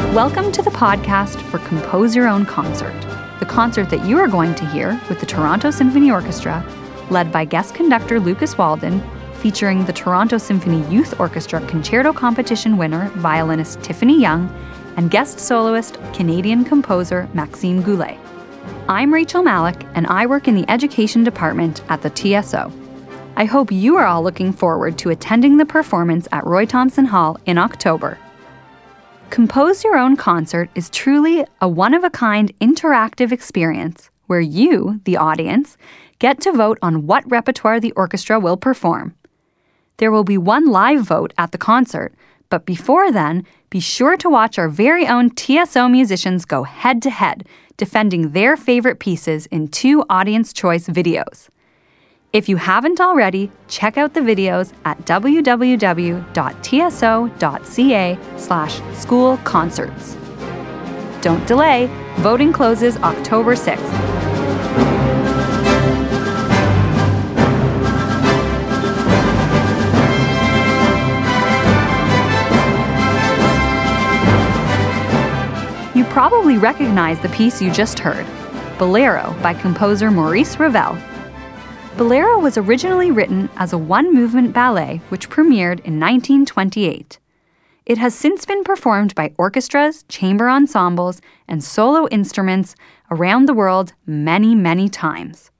Welcome to the podcast for Compose Your Own Concert, the concert that you are going to hear with the Toronto Symphony Orchestra, led by guest conductor Lucas Walden, featuring the Toronto Symphony Youth Orchestra Concerto Competition winner, violinist Tiffany Young, and guest soloist, Canadian composer Maxime Goulet. I'm Rachel Malik, and I work in the Education Department at the TSO. I hope you are all looking forward to attending the performance at Roy Thomson Hall in October. Compose Your Own Concert is truly a one-of-a-kind interactive experience where you, the audience, get to vote on what repertoire the orchestra will perform. There will be one live vote at the concert, but before then, be sure to watch our very own TSO musicians go head-to-head, defending their favorite pieces in 2 audience choice videos. If you haven't already, check out the videos at www.tso.ca/schoolconcerts. Don't delay, voting closes October 6th. You probably recognize the piece you just heard, Bolero by composer Maurice Ravel. Bolero was originally written as a one-movement ballet which premiered in 1928. It has since been performed by orchestras, chamber ensembles, and solo instruments around the world many, many times.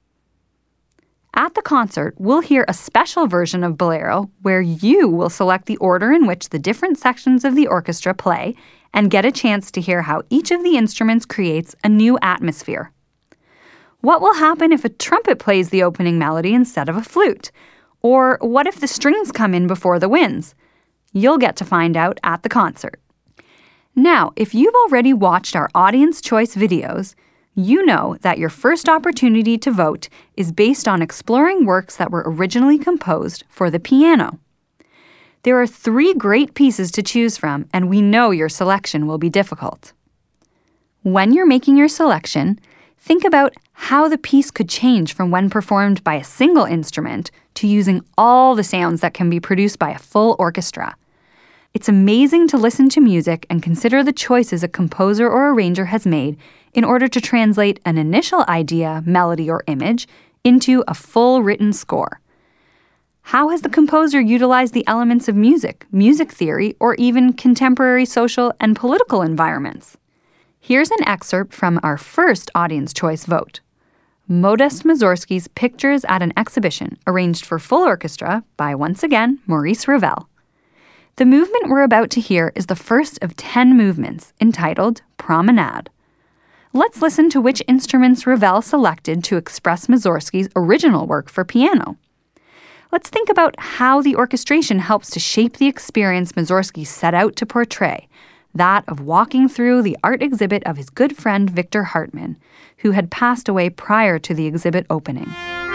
At the concert, we'll hear a special version of Bolero where you will select the order in which the different sections of the orchestra play and get a chance to hear how each of the instruments creates a new atmosphere. What will happen if a trumpet plays the opening melody instead of a flute? Or what if the strings come in before the winds? You'll get to find out at the concert. Now, if you've already watched our audience choice videos, you know that your first opportunity to vote is based on exploring works that were originally composed for the piano. There are 3 great pieces to choose from, and we know your selection will be difficult. When you're making your selection, think about how the piece could change from when performed by a single instrument to using all the sounds that can be produced by a full orchestra. It's amazing to listen to music and consider the choices a composer or arranger has made in order to translate an initial idea, melody, or image into a full written score. How has the composer utilized the elements of music, music theory, or even contemporary social and political environments? Here's an excerpt from our first audience choice vote. Modest Mussorgsky's Pictures at an Exhibition, arranged for full orchestra by, once again, Maurice Ravel. The movement we're about to hear is the first of 10 movements, entitled Promenade. Let's listen to which instruments Ravel selected to express Mussorgsky's original work for piano. Let's think about how the orchestration helps to shape the experience Mussorgsky set out to portray, that of walking through the art exhibit of his good friend Victor Hartmann, who had passed away prior to the exhibit opening.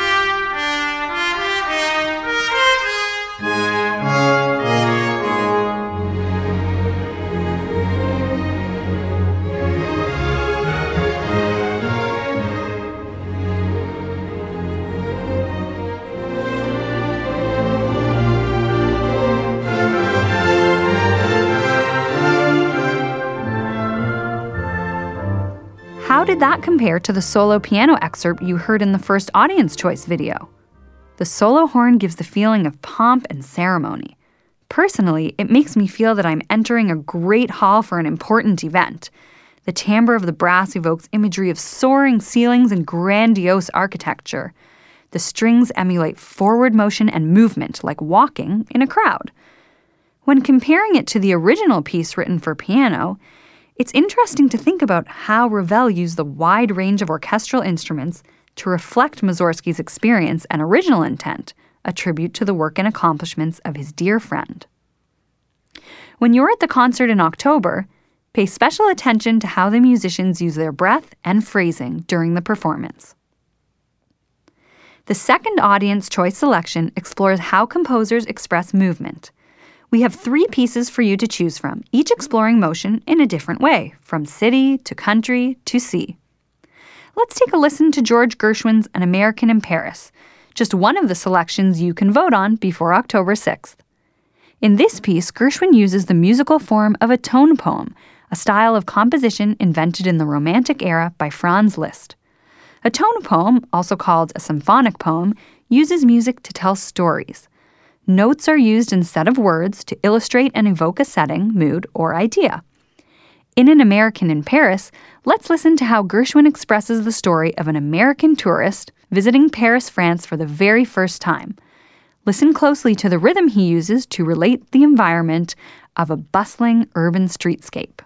How did that compare to the solo piano excerpt you heard in the first audience choice video? The solo horn gives the feeling of pomp and ceremony. Personally, it makes me feel that I'm entering a great hall for an important event. The timbre of the brass evokes imagery of soaring ceilings and grandiose architecture. The strings emulate forward motion and movement, like walking in a crowd. When comparing it to the original piece written for piano, it's interesting to think about how Ravel used the wide range of orchestral instruments to reflect Mussorgsky's experience and original intent, a tribute to the work and accomplishments of his dear friend. When you're at the concert in October, pay special attention to how the musicians use their breath and phrasing during the performance. The second audience choice selection explores how composers express movement. We have 3 pieces for you to choose from, each exploring motion in a different way, from city to country to sea. Let's take a listen to George Gershwin's An American in Paris, just one of the selections you can vote on before October 6th. In this piece, Gershwin uses the musical form of a tone poem, a style of composition invented in the Romantic era by Franz Liszt. A tone poem, also called a symphonic poem, uses music to tell stories. Notes are used instead of words to illustrate and evoke a setting, mood, or idea. In An American in Paris, let's listen to how Gershwin expresses the story of an American tourist visiting Paris, France for the very first time. Listen closely to the rhythm he uses to relate the environment of a bustling urban streetscape.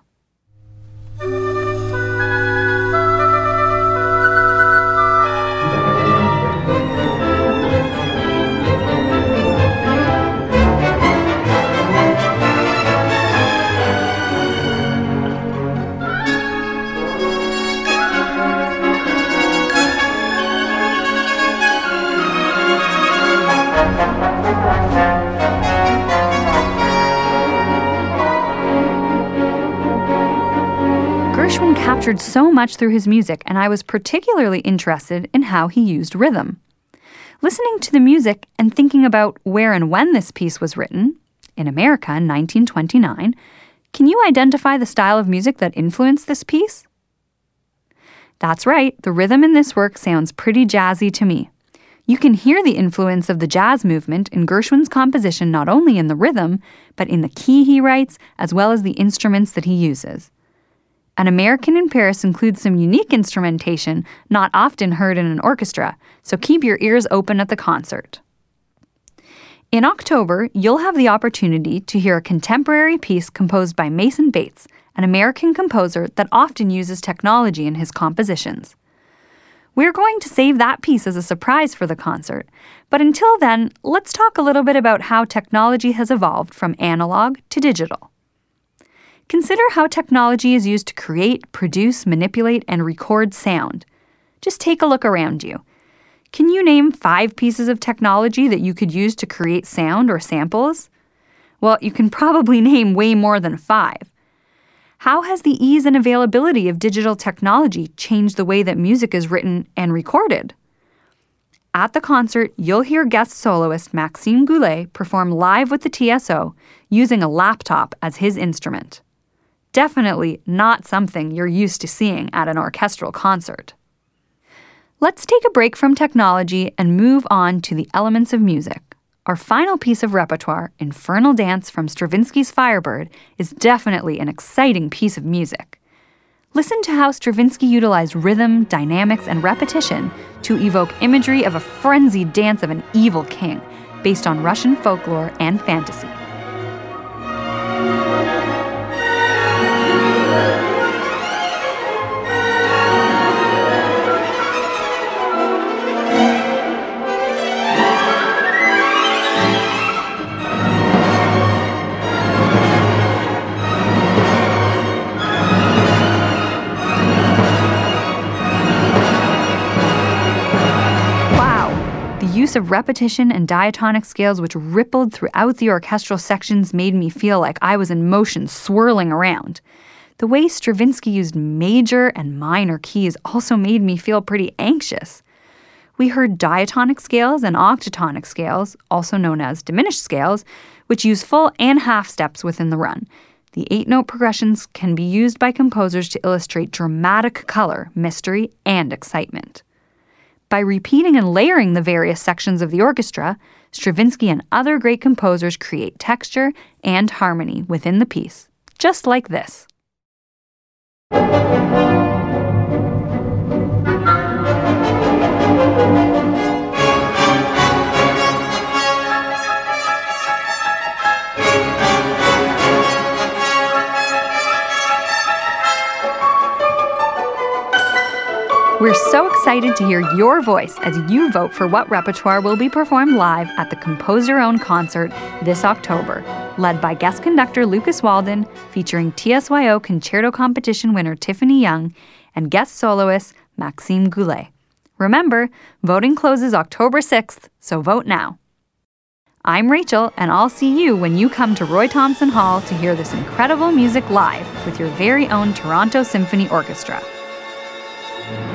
Gershwin captured so much through his music, and I was particularly interested in how he used rhythm. Listening to the music and thinking about where and when this piece was written, in America in 1929, can you identify the style of music that influenced this piece? That's right, the rhythm in this work sounds pretty jazzy to me. You can hear the influence of the jazz movement in Gershwin's composition not only in the rhythm, but in the key he writes, as well as the instruments that he uses. An American in Paris includes some unique instrumentation not often heard in an orchestra, so keep your ears open at the concert. In October, you'll have the opportunity to hear a contemporary piece composed by Mason Bates, an American composer that often uses technology in his compositions. We're going to save that piece as a surprise for the concert, but until then, let's talk a little bit about how technology has evolved from analog to digital. Consider how technology is used to create, produce, manipulate, and record sound. Just take a look around you. Can you name 5 pieces of technology that you could use to create sound or samples? Well, you can probably name way more than 5. How has the ease and availability of digital technology changed the way that music is written and recorded? At the concert, you'll hear guest soloist Maxime Goulet perform live with the TSO using a laptop as his instrument. Definitely not something you're used to seeing at an orchestral concert. Let's take a break from technology and move on to the elements of music. Our final piece of repertoire, Infernal Dance from Stravinsky's Firebird, is definitely an exciting piece of music. Listen to how Stravinsky utilized rhythm, dynamics, and repetition to evoke imagery of a frenzied dance of an evil king, based on Russian folklore and fantasy. Use of repetition and diatonic scales which rippled throughout the orchestral sections made me feel like I was in motion swirling around. The way Stravinsky used major and minor keys also made me feel pretty anxious. We heard diatonic scales and octatonic scales, also known as diminished scales, which use full and half steps within the run. The 8-note progressions can be used by composers to illustrate dramatic color, mystery, and excitement. By repeating and layering the various sections of the orchestra, Stravinsky and other great composers create texture and harmony within the piece, just like this. We're so excited to hear your voice as you vote for what repertoire will be performed live at the Compose Your Own concert this October, led by guest conductor Lucas Walden, featuring TSYO Concerto Competition winner Tiffany Young, and guest soloist Maxime Goulet. Remember, voting closes October 6th, so vote now. I'm Rachel, and I'll see you when you come to Roy Thomson Hall to hear this incredible music live with your very own Toronto Symphony Orchestra.